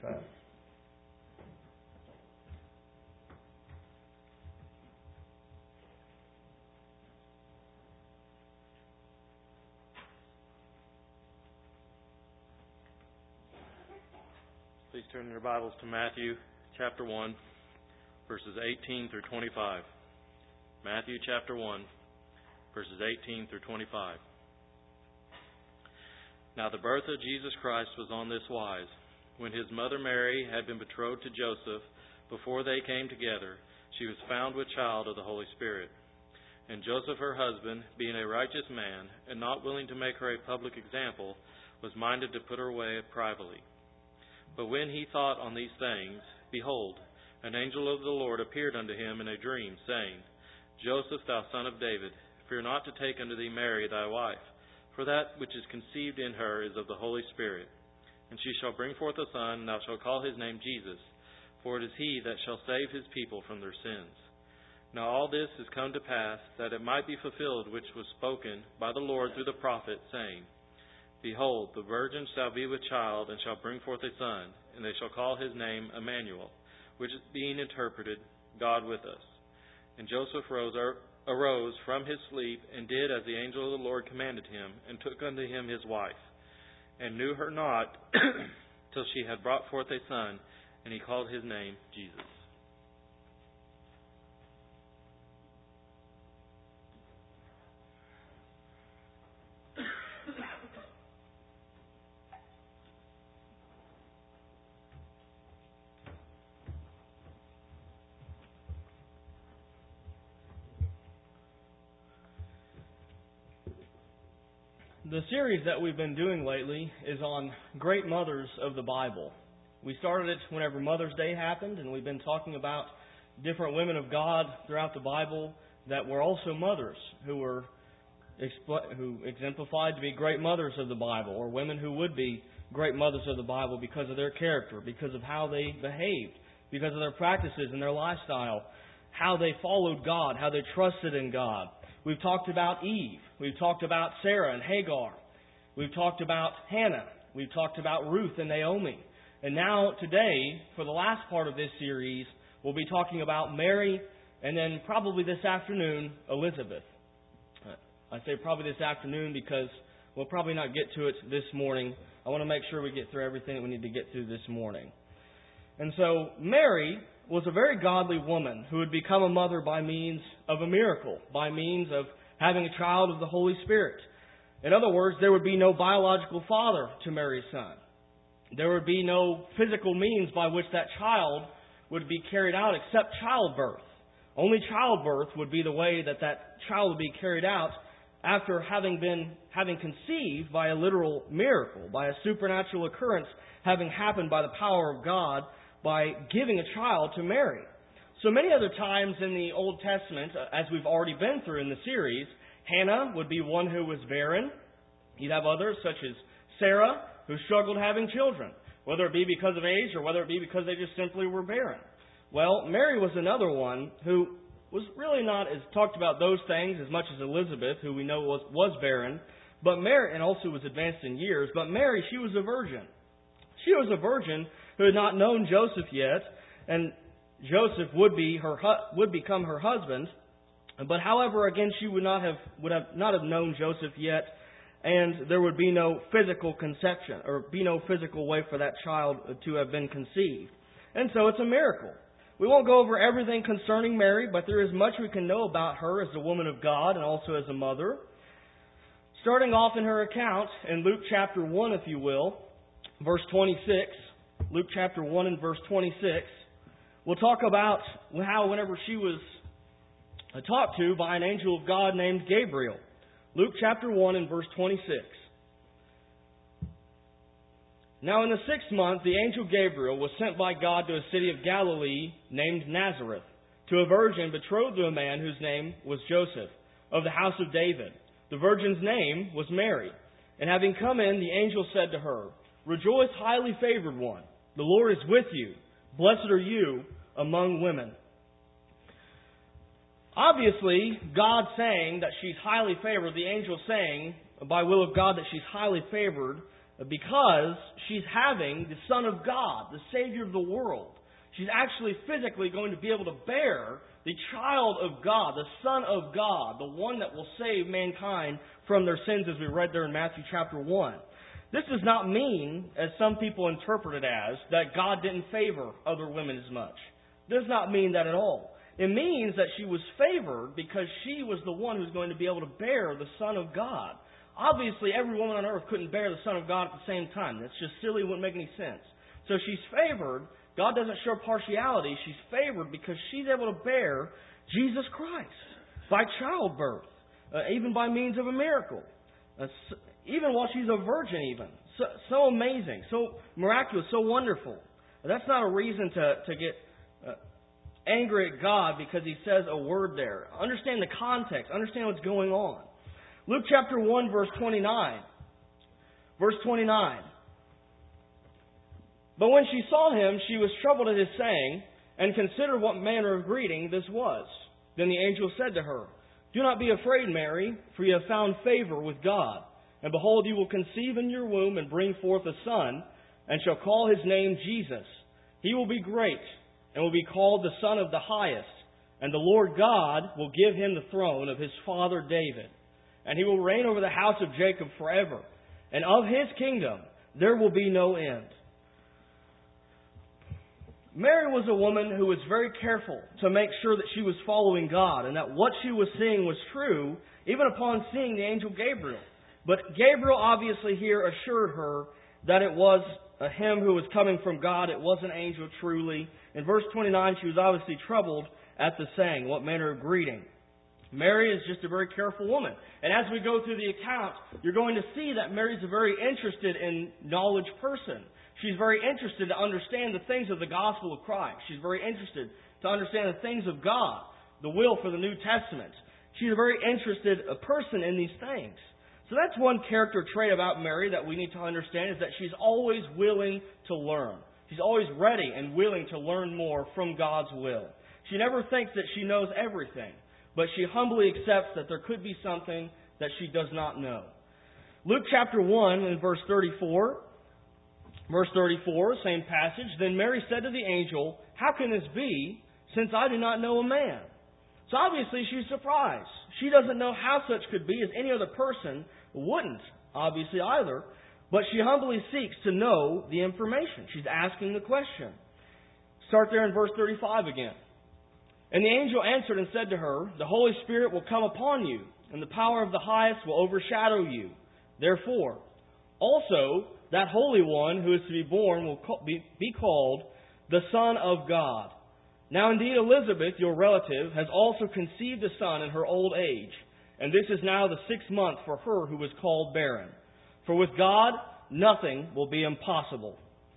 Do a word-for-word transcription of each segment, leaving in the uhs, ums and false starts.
Okay. Please turn your Bibles to Matthew chapter one, verses eighteen through twenty-five. Matthew chapter one, verses eighteen through twenty-five. Now the birth of Jesus Christ was on this wise. When his mother Mary had been betrothed to Joseph, before they came together, she was found with child of the Holy Spirit. And Joseph her husband, being a righteous man, and not willing to make her a public example, was minded to put her away privately. But when he thought on these things, behold, an angel of the Lord appeared unto him in a dream, saying, Joseph, thou son of David, fear not to take unto thee Mary thy wife, for that which is conceived in her is of the Holy Spirit. And she shall bring forth a son, and thou shalt call his name Jesus, for it is he that shall save his people from their sins. Now all this is come to pass, that it might be fulfilled which was spoken by the Lord through the prophet, saying, Behold, the virgin shall be with child, and shall bring forth a son, and they shall call his name Emmanuel, which is being interpreted, God with us. And Joseph rose, arose from his sleep, and did as the angel of the Lord commanded him, and took unto him his wife, and knew her not till she had brought forth a son, and he called his name Jesus. The series that we've been doing lately is on great mothers of the Bible. We started it whenever Mother's Day happened, and we've been talking about different women of God throughout the Bible that were also mothers, who were who exemplified to be great mothers of the Bible, or women who would be great mothers of the Bible because of their character, because of how they behaved, because of their practices and their lifestyle, how they followed God, how they trusted in God. We've talked about Eve. We've talked about Sarah and Hagar. We've talked about Hannah. We've talked about Ruth and Naomi. And now, today, for the last part of this series, we'll be talking about Mary, and then probably this afternoon, Elizabeth. I say probably this afternoon because we'll probably not get to it this morning. I want to make sure we get through everything that we need to get through this morning. And so, Mary was a very godly woman who had become a mother by means of a miracle, by means of having a child of the Holy Spirit. In other words, there would be no biological father to Mary's son. There would be no physical means by which that child would be carried out except childbirth. Only childbirth would be the way that that child would be carried out after having been having conceived by a literal miracle, by a supernatural occurrence having happened by the power of God, by giving a child to Mary. So many other times in the Old Testament, as we've already been through in the series, Hannah would be one who was barren. You'd have others such as Sarah, who struggled having children, whether it be because of age or whether it be because they just simply were barren. Well, Mary was another one who was really not as talked about those things as much as Elizabeth, who we know was, was barren, but Mary, and also was advanced in years, but Mary, she was a virgin. She was a virgin who had not known Joseph yet, and Joseph would be her would become her husband. But however, again, she would not have would have not have known Joseph yet, and there would be no physical conception or be no physical way for that child to have been conceived. And so it's a miracle. We won't go over everything concerning Mary, but there is much we can know about her as a woman of God and also as a mother. Starting off in her account in Luke chapter one, if you will, verse twenty-six. Luke chapter one and verse twenty-six. We'll talk about how whenever she was talked to by an angel of God named Gabriel. Luke chapter one and verse twenty-six. Now in the sixth month, the angel Gabriel was sent by God to a city of Galilee named Nazareth, to a virgin betrothed to a man whose name was Joseph, of the house of David. The virgin's name was Mary. And having come in, the angel said to her, Rejoice, highly favored one. The Lord is with you. Blessed are you among women. Obviously, God saying that she's highly favored, the angel saying, by will of God, that she's highly favored, because she's having the Son of God, the Savior of the world. She's actually physically going to be able to bear the child of God, the Son of God, the one that will save mankind from their sins, as we read there in Matthew chapter one. This does not mean, as some people interpret it as, that God didn't favor other women as much. It does not mean that at all. It means that she was favored because she was the one who's going to be able to bear the Son of God. Obviously, every woman on earth couldn't bear the Son of God at the same time. That's just silly, wouldn't make any sense. So she's favored. God doesn't show partiality. She's favored because she's able to bear Jesus Christ by childbirth, uh, even by means of a miracle, uh, even while she's a virgin even. So, so amazing, so miraculous, so wonderful. That's not a reason to, to get uh, angry at God because He says a word there. Understand the context. Understand what's going on. Luke chapter one, verse twenty-nine. Verse twenty-nine. But when she saw him, she was troubled at his saying, and considered what manner of greeting this was. Then the angel said to her, Do not be afraid, Mary, for you have found favor with God. And behold, you will conceive in your womb and bring forth a son, and shall call his name Jesus. He will be great, and will be called the Son of the Highest. And the Lord God will give him the throne of his father David. And he will reign over the house of Jacob forever. And of his kingdom there will be no end. Mary was a woman who was very careful to make sure that she was following God and that what she was seeing was true, even upon seeing the angel Gabriel. But Gabriel obviously here assured her that it was a him who was coming from God. It was an angel truly. In verse twenty-nine, she was obviously troubled at the saying, what manner of greeting. Mary is just a very careful woman. And as we go through the account, you're going to see that Mary's a very interested in knowledge person. She's very interested to understand the things of the gospel of Christ. She's very interested to understand the things of God, the will for the New Testament. She's a very interested person in these things. So that's one character trait about Mary that we need to understand, is that she's always willing to learn. She's always ready and willing to learn more from God's will. She never thinks that she knows everything, but she humbly accepts that there could be something that she does not know. Luke chapter one and verse thirty-four. Verse thirty-four, same passage. Then Mary said to the angel, How can this be, since I do not know a man? So obviously she's surprised. She doesn't know how such could be, as any other person wouldn't, obviously either. But she humbly seeks to know the information. She's asking the question. Start there in verse thirty-five again. And the angel answered and said to her, The Holy Spirit will come upon you, and the power of the highest will overshadow you. Therefore, also, that Holy One who is to be born will be called the Son of God. Now indeed Elizabeth, your relative, has also conceived a son in her old age, and this is now the sixth month for her who was called barren. For with God nothing will be impossible.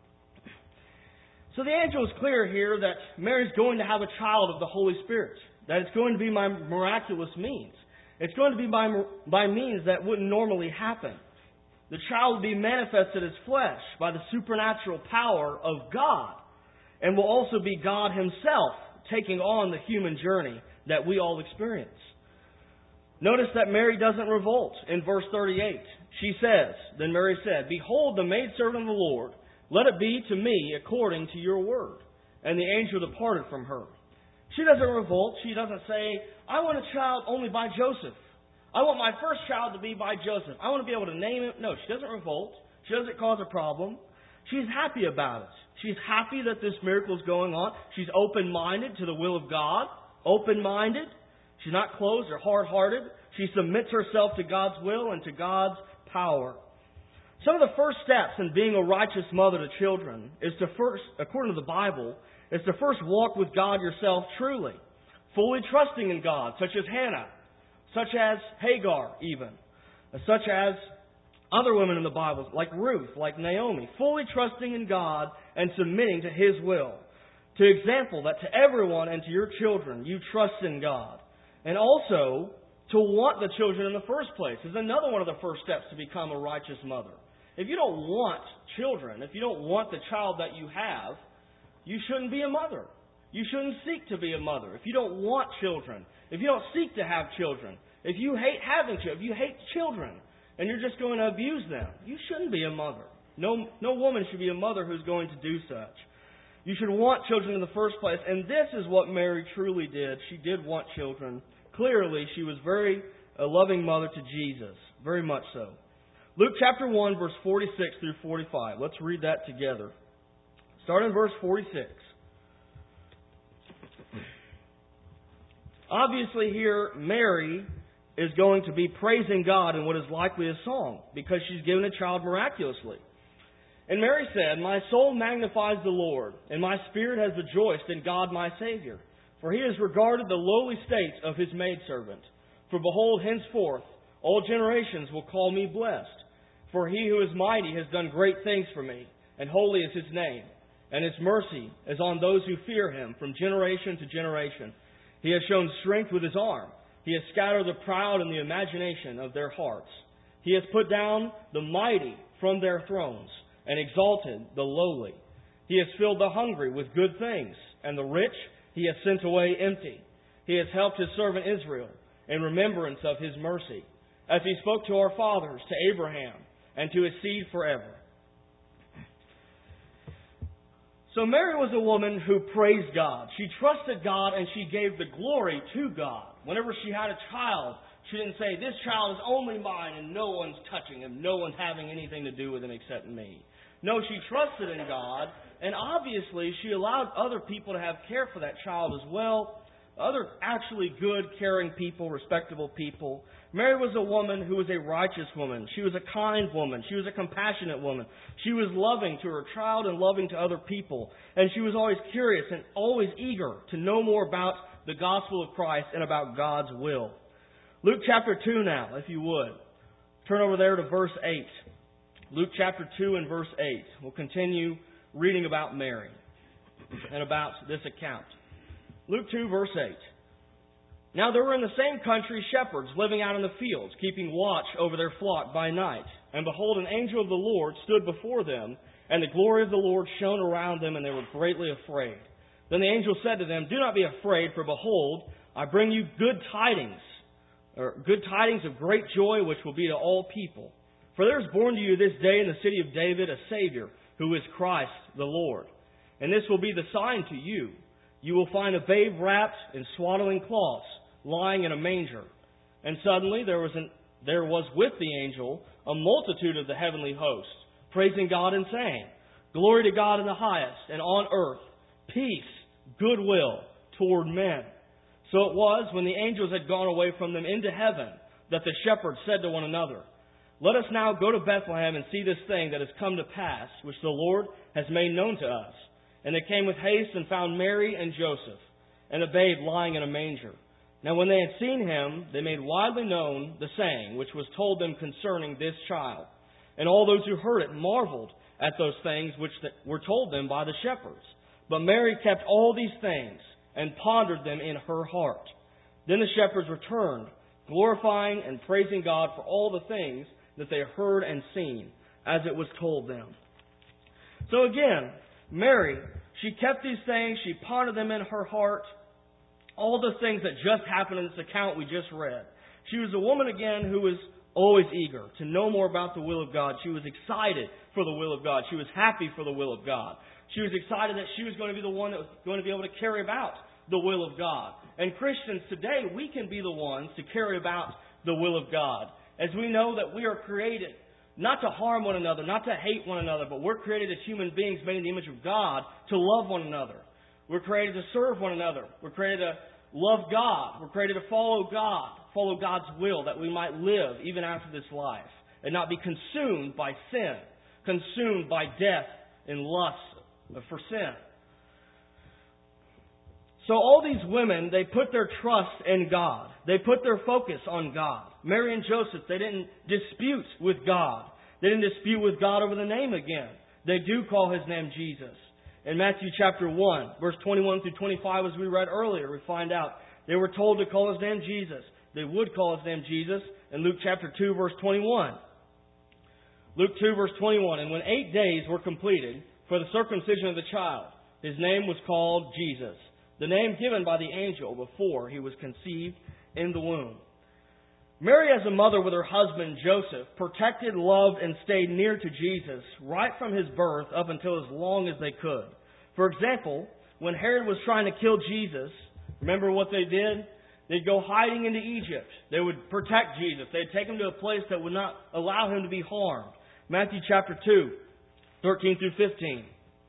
So the angel is clear here that Mary's going to have a child of the Holy Spirit, that it's going to be by miraculous means. It's going to be by, by means that wouldn't normally happen. The child will be manifested as flesh by the supernatural power of God, and will also be God Himself taking on the human journey that we all experience. Notice that Mary doesn't revolt in verse thirty-eight. She says, Then Mary said, Behold the maidservant of the Lord, let it be to me according to your word. And the angel departed from her. She doesn't revolt. She doesn't say, I want a child only by Joseph. I want my first child to be by Joseph. I want to be able to name him. No, she doesn't revolt. She doesn't cause a problem. She's happy about it. She's happy that this miracle is going on. She's open-minded to the will of God. Open-minded. She's not closed or hard-hearted. She submits herself to God's will and to God's power. Some of the first steps in being a righteous mother to children is to first, according to the Bible, is to first walk with God yourself truly, fully trusting in God, such as Hannah, such as Hagar even, such as other women in the Bible, like Ruth, like Naomi, fully trusting in God and submitting to His will. To example that to everyone and to your children, you trust in God. And also, to want the children in the first place is another one of the first steps to become a righteous mother. If you don't want children, if you don't want the child that you have, you shouldn't be a mother. You shouldn't seek to be a mother. If you don't want children, if you don't seek to have children, if you hate having children, if you hate children, and you're just going to abuse them, you shouldn't be a mother. No, no woman should be a mother who's going to do such. You should want children in the first place. And this is what Mary truly did. She did want children. Clearly, she was very a loving mother to Jesus. Very much so. Luke chapter one, verse forty-six through forty-five. Let's read that together. Starting in verse forty-six. Obviously here, Mary is going to be praising God in what is likely a song, because she's given a child miraculously. And Mary said, "My soul magnifies the Lord, and my spirit has rejoiced in God my Savior. For He has regarded the lowly state of His maidservant. For behold, henceforth all generations will call me blessed. For He who is mighty has done great things for me, and holy is His name. And His mercy is on those who fear Him from generation to generation. He has shown strength with His arm. He has scattered the proud in the imagination of their hearts. He has put down the mighty from their thrones, and exalted the lowly. He has filled the hungry with good things, and the rich He has sent away empty. He has helped His servant Israel in remembrance of His mercy, as He spoke to our fathers, to Abraham, and to his seed forever." So Mary was a woman who praised God. She trusted God and she gave the glory to God. Whenever she had a child, she didn't say, "This child is only mine and no one's touching him. No one's having anything to do with him except me." No, she trusted in God, and obviously she allowed other people to have care for that child as well. Other actually good, caring people, respectable people. Mary was a woman who was a righteous woman. She was a kind woman. She was a compassionate woman. She was loving to her child and loving to other people. And she was always curious and always eager to know more about the gospel of Christ and about God's will. Luke chapter two now, if you would. Turn over there to verse eight. Luke chapter two and verse eight. We'll continue reading about Mary and about this account. Luke two, verse eight. "Now there were in the same country shepherds living out in the fields, keeping watch over their flock by night. And behold, an angel of the Lord stood before them, and the glory of the Lord shone around them, and they were greatly afraid. Then the angel said to them, 'Do not be afraid, for behold, I bring you good tidings, or good tidings of great joy, which will be to all people. For there is born to you this day in the city of David a Savior, who is Christ the Lord. And this will be the sign to you. You will find a babe wrapped in swaddling cloths, lying in a manger.' And suddenly there was an, there was with the angel a multitude of the heavenly host, praising God and saying, 'Glory to God in the highest, and on earth peace, goodwill toward men.' So it was, when the angels had gone away from them into heaven, that the shepherds said to one another, 'Let us now go to Bethlehem and see this thing that has come to pass, which the Lord has made known to us.' And they came with haste and found Mary and Joseph, and the babe lying in a manger. Now when they had seen him, they made widely known the saying which was told them concerning this child. And all those who heard it marveled at those things which were told them by the shepherds. But Mary kept all these things, and pondered them in her heart. Then the shepherds returned, glorifying and praising God for all the things that they heard and seen, as it was told them." So again, Mary, she kept these things, she pondered them in her heart, all the things that just happened in this account we just read. She was a woman again who was always eager to know more about the will of God. She was excited for the will of God. She was happy for the will of God. She was excited that she was going to be the one that was going to be able to carry about the will of God. And Christians today, we can be the ones to carry about the will of God. As we know that we are created not to harm one another, not to hate one another, but we're created as human beings made in the image of God to love one another. We're created to serve one another. We're created to love God. We're created to follow God, follow God's will, that we might live even after this life and not be consumed by sin, consumed by death and lust for sin. So all these women, they put their trust in God. They put their focus on God. Mary and Joseph, they didn't dispute with God. They didn't dispute with God over the name again. They do call His name Jesus. In Matthew chapter one, verse twenty-one through twenty-five, as we read earlier, we find out they were told to call His name Jesus. They would call His name Jesus in Luke chapter two, verse twenty-one. Luke two, verse twenty-one, "And when eight days were completed for the circumcision of the child, His name was called Jesus, the name given by the angel before He was conceived in the womb." Mary, as a mother with her husband Joseph, protected, loved, and stayed near to Jesus right from his birth up until as long as they could. For example, when Herod was trying to kill Jesus, remember what they did? They'd go hiding into Egypt. They would protect Jesus. They'd take him to a place that would not allow him to be harmed. Matthew chapter two, thirteen through fifteen.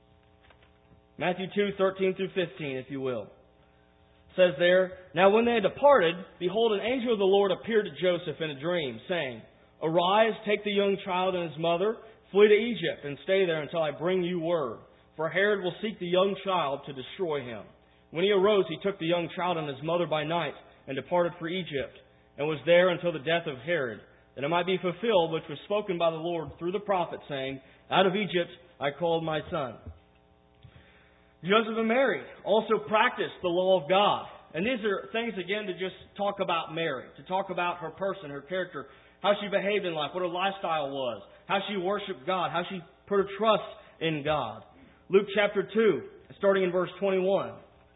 Matthew two, thirteen through fifteen, if you will. It says there, "Now when they had departed, behold, an angel of the Lord appeared to Joseph in a dream, saying, Arise, take the young child and his mother, flee to Egypt, and stay there until I bring you word. For Herod will seek the young child to destroy him. When he arose, he took the young child and his mother by night, and departed for Egypt, and was there until the death of Herod, that it might be fulfilled which was spoken by the Lord through the prophet, saying, Out of Egypt I called my son." Joseph and Mary also practiced the law of God. And these are things, again, to just talk about Mary, to talk about her person, her character, how she behaved in life, what her lifestyle was, how she worshiped God, how she put her trust in God. Luke chapter two, starting in verse twenty-one.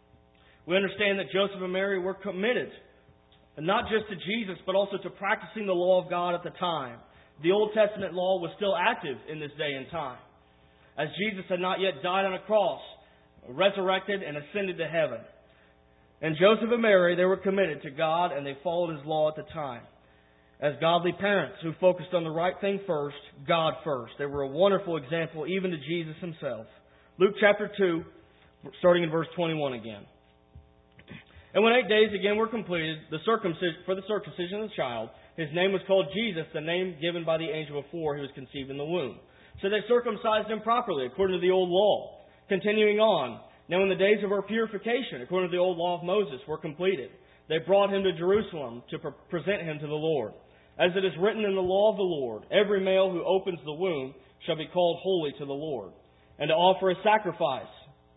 We understand that Joseph and Mary were committed, not just to Jesus, but also to practicing the law of God at the time. The Old Testament law was still active in this day and time, as Jesus had not yet died on a cross, resurrected, and ascended to heaven. And Joseph and Mary, they were committed to God, and they followed His law at the time. As godly parents who focused on the right thing first, God first. They were a wonderful example even to Jesus Himself. Luke chapter two, starting in verse twenty-one again. "And when eight days again were completed the circumcision, for the circumcision of the child, his name was called Jesus, the name given by the angel before he was conceived in the womb. So they circumcised him properly, according to the old law. Continuing on, now when the days of our purification, according to the old law of Moses, were completed, they brought him to Jerusalem to pre- present him to the Lord. As it is written in the law of the Lord, every male who opens the womb shall be called holy to the Lord, and to offer a sacrifice.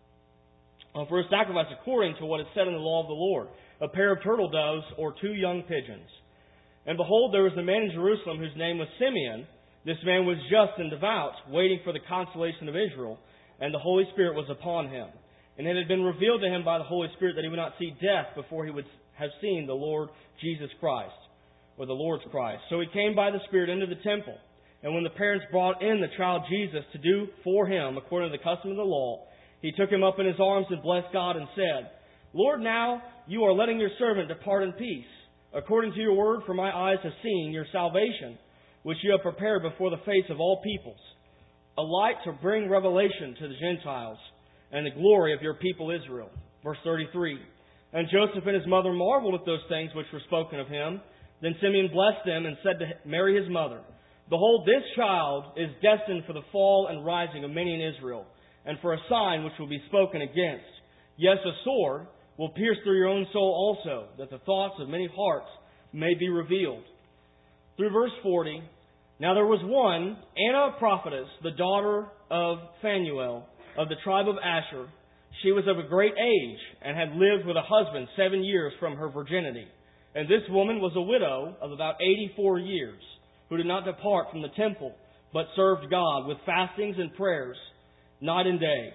Offer a sacrifice according to what is said in the law of the Lord, a pair of turtle doves or two young pigeons. And behold, there was a man in Jerusalem whose name was Simeon. This man was just and devout, waiting for the consolation of Israel, and the Holy Spirit was upon him. And it had been revealed to him by the Holy Spirit that he would not see death before he would have seen the Lord Jesus Christ, or the Lord's Christ. So he came by the Spirit into the temple. And when the parents brought in the child Jesus to do for him, according to the custom of the law, he took him up in his arms and blessed God and said, Lord, now you are letting your servant depart in peace, according to your word, for my eyes have seen your salvation, which you have prepared before the face of all peoples, a light to bring revelation to the Gentiles, and the glory of your people Israel. Verse thirty-three. And Joseph and his mother marveled at those things which were spoken of him. Then Simeon blessed them and said to Mary his mother, Behold, this child is destined for the fall and rising of many in Israel, and for a sign which will be spoken against. Yes, a sword will pierce through your own soul also, that the thoughts of many hearts may be revealed. Through verse forty, Now there was one, Anna a prophetess, the daughter of Phanuel, of the tribe of Asher. She was of a great age, and had lived with a husband seven years from her virginity. And this woman was a widow of about eighty-four years, who did not depart from the temple, but served God with fastings and prayers, night and day.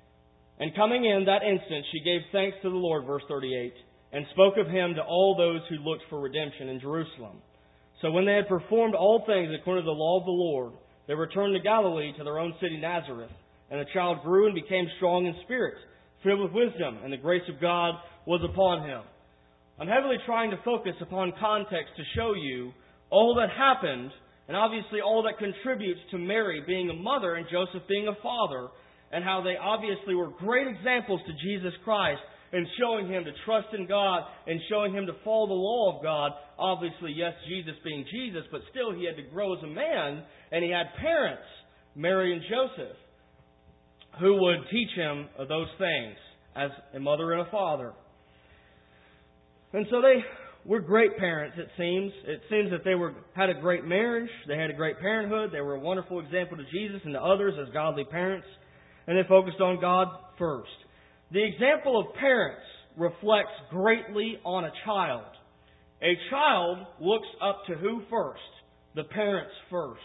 And coming in that instant, she gave thanks to the Lord, verse thirty-eight, and spoke of him to all those who looked for redemption in Jerusalem. So when they had performed all things according to the law of the Lord, they returned to Galilee to their own city Nazareth. And the child grew and became strong in spirit, filled with wisdom, and the grace of God was upon him. I'm heavily trying to focus upon context to show you all that happened, and obviously all that contributes to Mary being a mother and Joseph being a father, and how they obviously were great examples to Jesus Christ in showing him to trust in God and showing him to follow the law of God. Obviously, yes, Jesus being Jesus, but still he had to grow as a man, and he had parents, Mary and Joseph, who would teach him those things as a mother and a father. And so they were great parents, it seems. It seems that they were had a great marriage. They had a great parenthood. They were a wonderful example to Jesus and to others as godly parents. And they focused on God first. The example of parents reflects greatly on a child. A child looks up to who first? The parents first.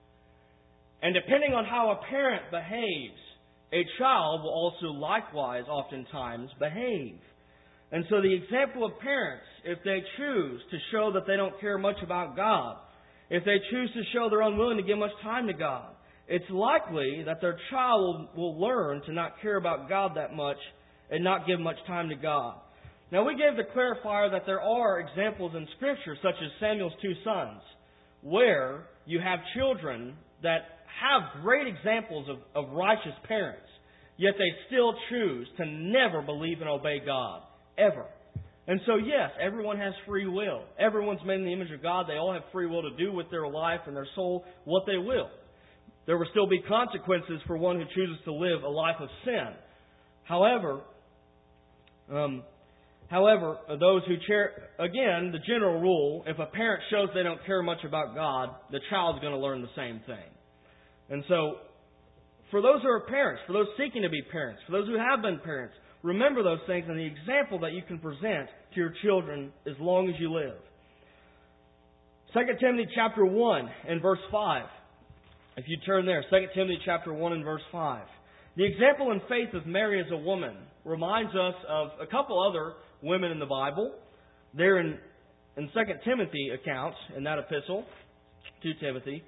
And depending on how a parent behaves, a child will also likewise oftentimes behave. And so the example of parents, if they choose to show that they don't care much about God, if they choose to show they're unwilling to give much time to God, it's likely that their child will, will learn to not care about God that much and not give much time to God. Now, we gave the clarifier that there are examples in Scripture, such as Samuel's two sons, where you have children that have great examples of, of righteous parents, yet they still choose to never believe and obey God, ever. And so, yes, everyone has free will. Everyone's made in the image of God. They all have free will to do with their life and their soul what they will. There will still be consequences for one who chooses to live a life of sin. However, um, however, those who chair, again, the general rule, if a parent shows they don't care much about God, the child's going to learn the same thing. And so, for those who are parents, for those seeking to be parents, for those who have been parents, remember those things and the example that you can present to your children as long as you live. Second Timothy chapter one and verse five. If you turn there, Second Timothy chapter one and verse five. The example in faith of Mary as a woman reminds us of a couple other women in the Bible. They're in, in Second Timothy accounts, in that epistle to Timothy.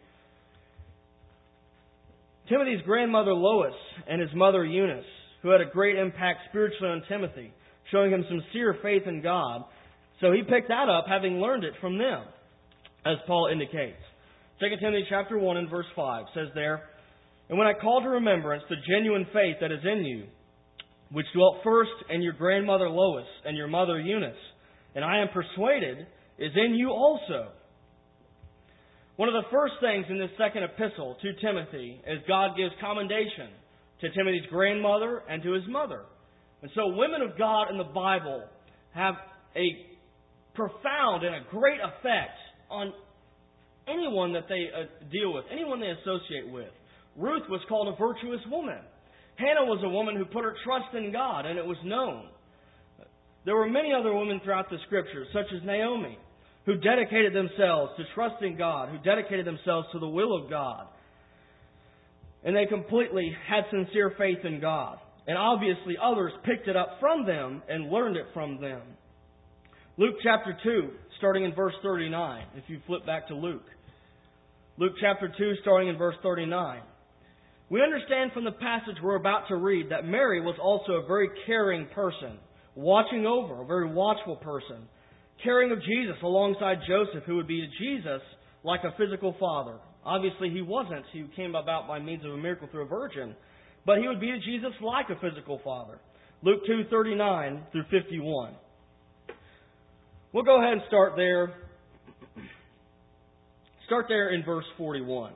Timothy's grandmother Lois and his mother Eunice, who had a great impact spiritually on Timothy, showing him sincere faith in God. So he picked that up, having learned it from them, as Paul indicates. Second Timothy chapter one and verse five says there, "And when I call to remembrance the genuine faith that is in you, which dwelt first in your grandmother Lois and your mother Eunice, and I am persuaded is in you also." One of the first things in this second epistle to Timothy is God gives commendation to Timothy's grandmother and to his mother. And so women of God in the Bible have a profound and a great effect on anyone that they uh, deal with, anyone they associate with. Ruth was called a virtuous woman. Hannah was a woman who put her trust in God, and it was known. There were many other women throughout the Scriptures, such as Naomi, who dedicated themselves to trusting God, who dedicated themselves to the will of God. And they completely had sincere faith in God. And obviously others picked it up from them and learned it from them. Luke chapter two, starting in verse thirty-nine, if you flip back to Luke. Luke chapter two, starting in verse thirty-nine. We understand from the passage we're about to read that Mary was also a very caring person, watching over, a very watchful person, caring of Jesus alongside Joseph, who would be to Jesus like a physical father. Obviously, he wasn't. He came about by means of a miracle through a virgin. But he would be to Jesus like a physical father. Luke two, thirty-nine through fifty-one. We'll go ahead and start there. Start there in verse forty-one.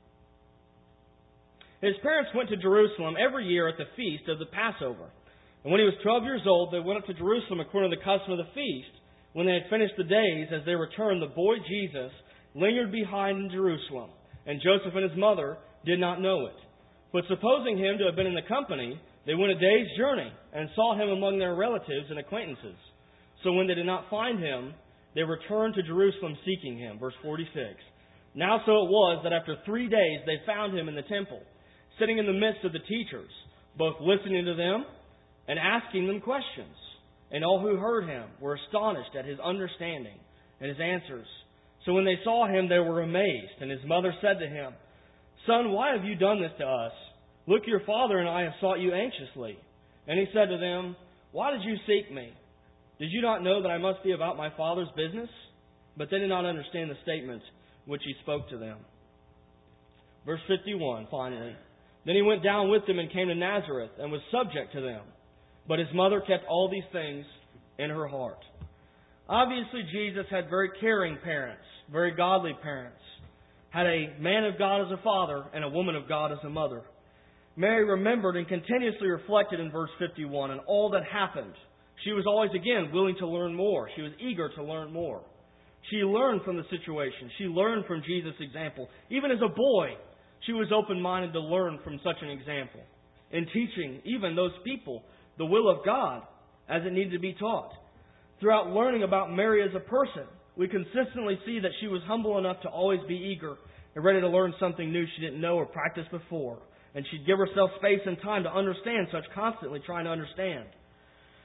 His parents went to Jerusalem every year at the feast of the Passover. And when he was twelve years old, they went up to Jerusalem according to the custom of the feast. When they had finished the days, as they returned, the boy Jesus lingered behind in Jerusalem, and Joseph and his mother did not know it. But supposing him to have been in the company, they went a day's journey, and saw him among their relatives and acquaintances. So when they did not find him, they returned to Jerusalem seeking him. Verse forty-six. Now so it was that after three days they found him in the temple, sitting in the midst of the teachers, both listening to them and asking them questions. And all who heard him were astonished at his understanding and his answers. So when they saw him, they were amazed. And his mother said to him, "Son, why have you done this to us? Look, your father and I have sought you anxiously." And he said to them, "Why did you seek me? Did you not know that I must be about my father's business?" But they did not understand the statement which he spoke to them. Verse fifty-one, finally. Then he went down with them and came to Nazareth and was subject to them. But his mother kept all these things in her heart. Obviously, Jesus had very caring parents, very godly parents. Had a man of God as a father and a woman of God as a mother. Mary remembered and continuously reflected in verse fifty-one on all that happened. She was always, again, willing to learn more. She was eager to learn more. She learned from the situation. She learned from Jesus' example. Even as a boy, she was open-minded to learn from such an example. In teaching even those people the will of God as it needed to be taught. Throughout learning about Mary as a person, we consistently see that she was humble enough to always be eager and ready to learn something new she didn't know or practice before. And she'd give herself space and time to understand such, constantly trying to understand.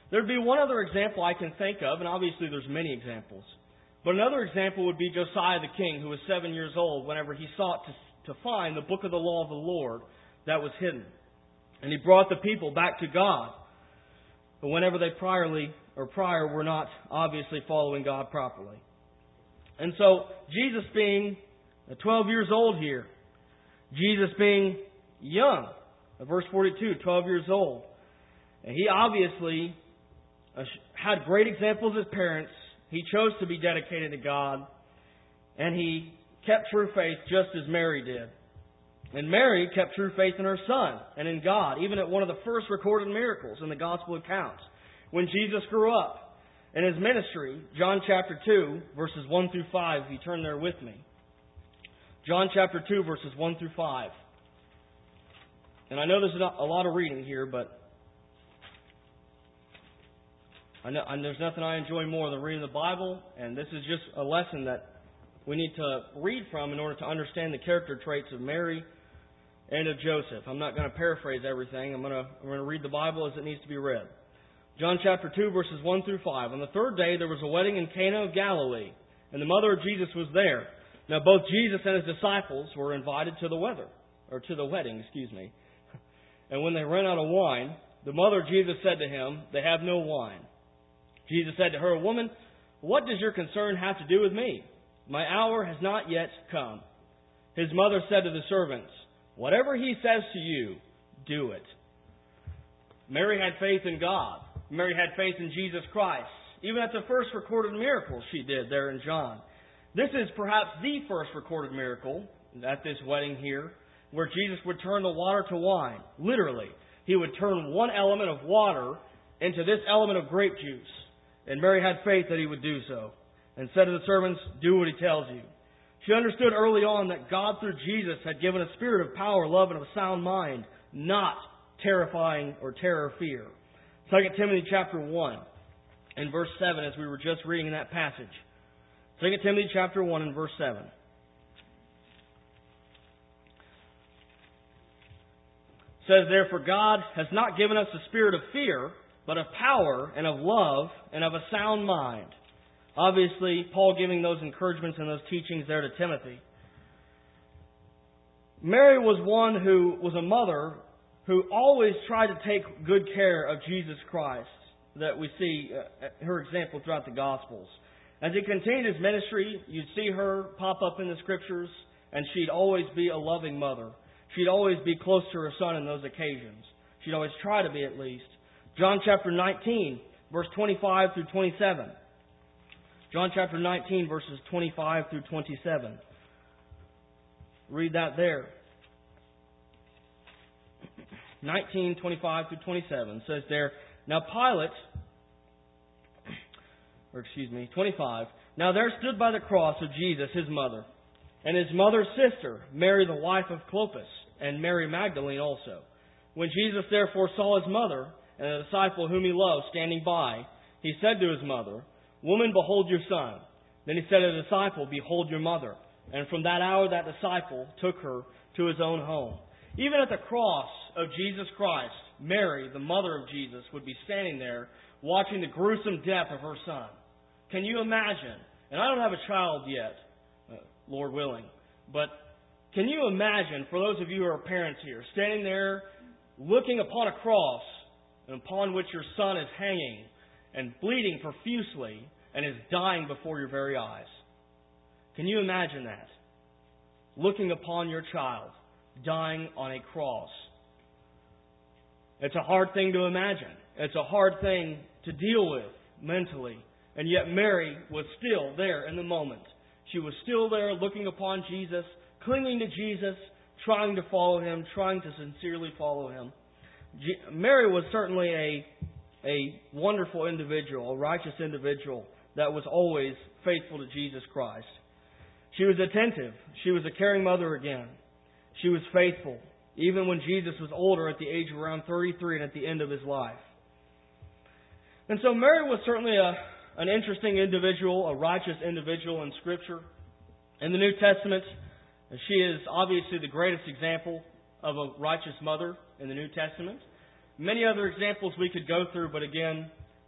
There'd be one other example I can think of, and obviously there's many examples. But another example would be Josiah the king, who was seven years old whenever he sought to, to find the book of the law of the Lord that was hidden. And he brought the people back to God. But whenever they priorly or prior were not obviously following God properly. And so, Jesus being twelve years old here, Jesus being young, verse forty-two, twelve years old, and he obviously had great examples as parents. He chose to be dedicated to God, and he kept true faith just as Mary did. And Mary kept true faith in her Son and in God, even at one of the first recorded miracles in the Gospel accounts. When Jesus grew up in His ministry, John chapter two, verses one through five, if you turn there with me. John chapter two, verses one through five. And I know there's a lot of reading here, but I know, and there's nothing I enjoy more than reading the Bible, and this is just a lesson that we need to read from in order to understand the character traits of Mary and of Joseph. I'm not going to paraphrase everything. I'm going to, I'm going to read the Bible as it needs to be read. John chapter two, verses one through five. On the third day there was a wedding in Cana of Galilee, and the mother of Jesus was there. Now both Jesus and His disciples were invited to the weather, or to the wedding, excuse me. And when they ran out of wine, the mother of Jesus said to Him, "They have no wine." Jesus said to her, "Woman, what does your concern have to do with me? My hour has not yet come." His mother said to the servants, "Whatever He says to you, do it." Mary had faith in God. Mary had faith in Jesus Christ. Even at the first recorded miracle she did there in John. This is perhaps the first recorded miracle at this wedding here, where Jesus would turn the water to wine. Literally. He would turn one element of water into this element of grape juice. And Mary had faith that He would do so. And said to the servants, "Do what He tells you." She understood early on that God through Jesus had given a spirit of power, love, and of a sound mind, not terrifying or terror or fear. Second Timothy chapter one and verse seven, as we were just reading in that passage. Second Timothy chapter one and verse seven. It says, "Therefore God has not given us a spirit of fear, but of power and of love and of a sound mind." Obviously, Paul giving those encouragements and those teachings there to Timothy. Mary was one who was a mother who always tried to take good care of Jesus Christ, that we see uh, her example throughout the Gospels. As He continued His ministry, you'd see her pop up in the Scriptures, and she'd always be a loving mother. She'd always be close to her Son in those occasions. She'd always try to be, at least. John chapter nineteen, verse twenty-five through twenty-seven. John chapter nineteen, verses twenty-five through twenty-seven. Read that there. nineteen, twenty-five through twenty-seven says there, "Now Pilate," or excuse me, twenty-five, "Now there stood by the cross of Jesus His mother, and His mother's sister, Mary the wife of Clopas, and Mary Magdalene also. When Jesus therefore saw His mother, and the disciple whom He loved standing by, He said to His mother, 'Woman, behold your son.' Then He said to the disciple, 'Behold your mother.' And from that hour that disciple took her to his own home." Even at the cross of Jesus Christ, Mary, the mother of Jesus, would be standing there watching the gruesome death of her Son. Can you imagine? And I don't have a child yet, uh, Lord willing, but can you imagine, for those of you who are parents here, standing there looking upon a cross upon which your Son is hanging and bleeding profusely and is dying before your very eyes? Can you imagine that? Looking upon your child dying on a cross. It's a hard thing to imagine. It's a hard thing to deal with mentally. And yet Mary was still there in the moment. She was still there looking upon Jesus, clinging to Jesus, trying to follow Him, trying to sincerely follow Him. Mary was certainly a, a wonderful individual, a righteous individual that was always faithful to Jesus Christ. She was attentive. She was a caring mother again. She was faithful, even when Jesus was older, at the age of around thirty-three and at the end of His life. And so Mary was certainly a, an interesting individual, a righteous individual in Scripture. In the New Testament, she is obviously the greatest example of a righteous mother in the New Testament. Many other examples we could go through, but again,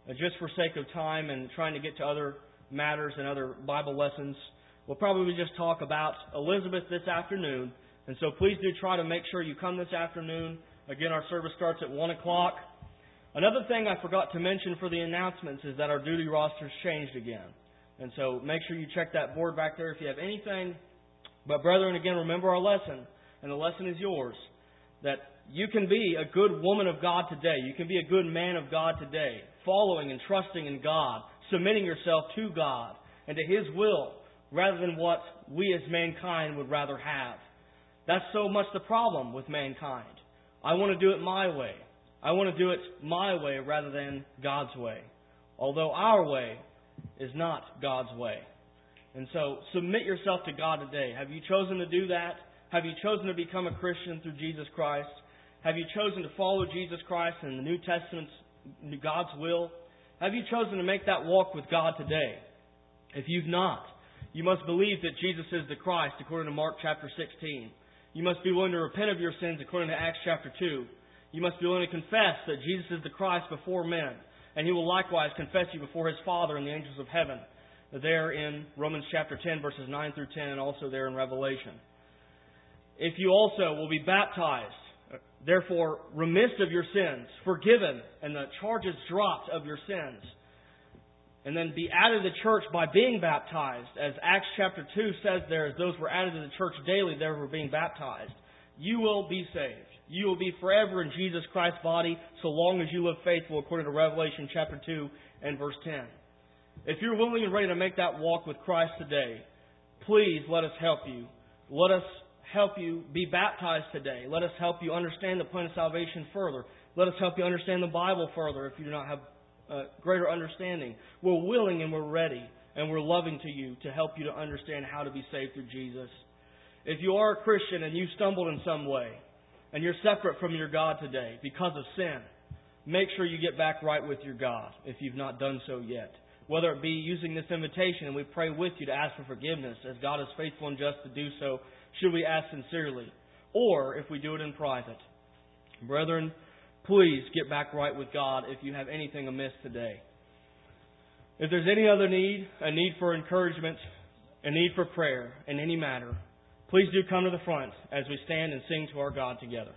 uh, just for sake of time and trying to get to other matters and other Bible lessons, we'll probably just talk about Elizabeth this afternoon. And so please do try to make sure you come this afternoon. Again, our service starts at one o'clock. Another thing I forgot to mention for the announcements is that our duty roster's changed again. And so make sure you check that board back there if you have anything. But brethren, again, remember our lesson, and the lesson is yours, that you can be a good woman of God today. You can be a good man of God today, following and trusting in God, submitting yourself to God and to His will, rather than what we as mankind would rather have. That's so much the problem with mankind. I want to do it my way. I want to do it my way rather than God's way. Although our way is not God's way. And so submit yourself to God today. Have you chosen to do that? Have you chosen to become a Christian through Jesus Christ? Have you chosen to follow Jesus Christ and the New Testament's God's will? Have you chosen to make that walk with God today? If you've not, you must believe that Jesus is the Christ according to Mark chapter sixteen. You must be willing to repent of your sins according to Acts chapter two. You must be willing to confess that Jesus is the Christ before men. And He will likewise confess you before His Father and the angels of heaven. There in Romans chapter ten, verses nine through ten, and also there in Revelation. If you also will be baptized, therefore remissed of your sins, forgiven, and the charges dropped of your sins, and then be added to the church by being baptized, as Acts chapter two says there, as those were added to the church daily, they were being baptized, you will be saved. You will be forever in Jesus Christ's body so long as you live faithful according to Revelation chapter two and verse ten. If you're willing and ready to make that walk with Christ today, please let us help you. Let us help you be baptized today. Let us help you understand the plan of salvation further. Let us help you understand the Bible further if you do not have uh, greater understanding. We're willing and we're ready and we're loving to you to help you to understand how to be saved through Jesus. If you are a Christian and you stumbled in some way and you're separate from your God today because of sin, make sure you get back right with your God if you've not done so yet. Whether it be using this invitation, and we pray with you to ask for forgiveness, as God is faithful and just to do so, should we ask sincerely, or if we do it in private. Brethren, please get back right with God if you have anything amiss today. If there's any other need, a need for encouragement, a need for prayer in any matter, please do come to the front as we stand and sing to our God together.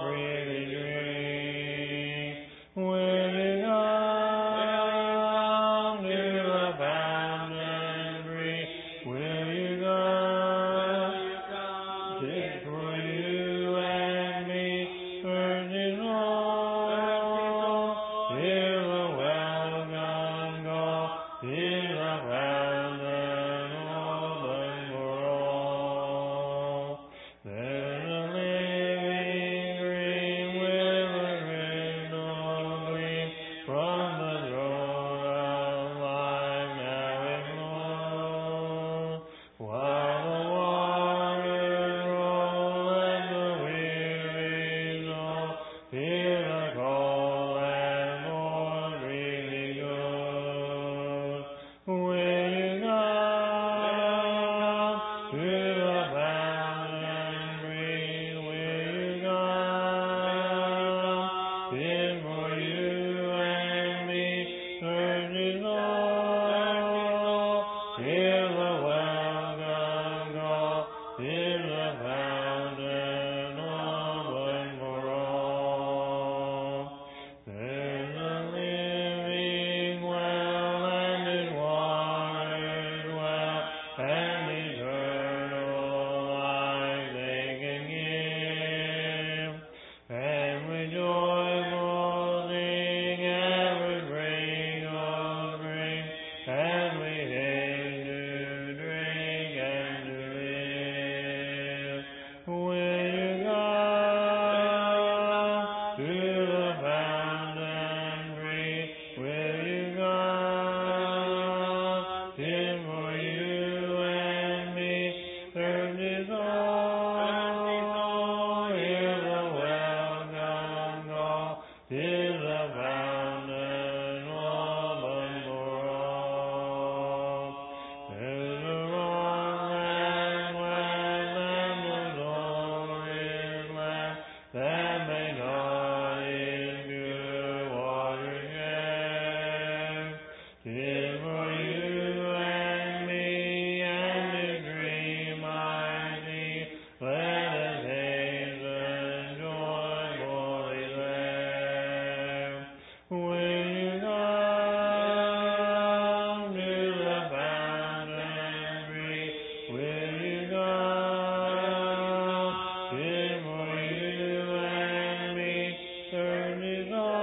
With for you and me, and the dream I see. Let us haste the joyfully there. Will you come to the fountain free? Will you come? Give for you and me, certainly God.